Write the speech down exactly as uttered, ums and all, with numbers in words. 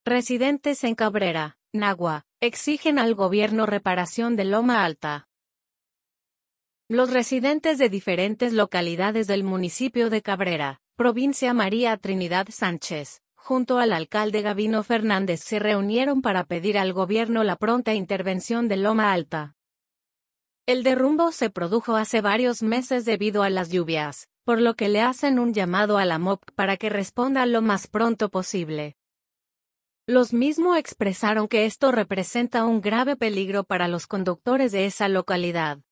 Residentes en Cabrera, Nagua, exigen al gobierno reparación de Loma Alta. Los residentes de diferentes localidades del municipio de Cabrera, provincia María Trinidad Sánchez, junto al alcalde Gabino Fernández se reunieron para pedir al gobierno la pronta intervención de Loma Alta. El derrumbo se produjo hace varios meses debido a las lluvias, por lo que le hacen un llamado a la M O P para que responda lo más pronto posible. Los mismos expresaron que esto representa un grave peligro para los conductores de esa localidad.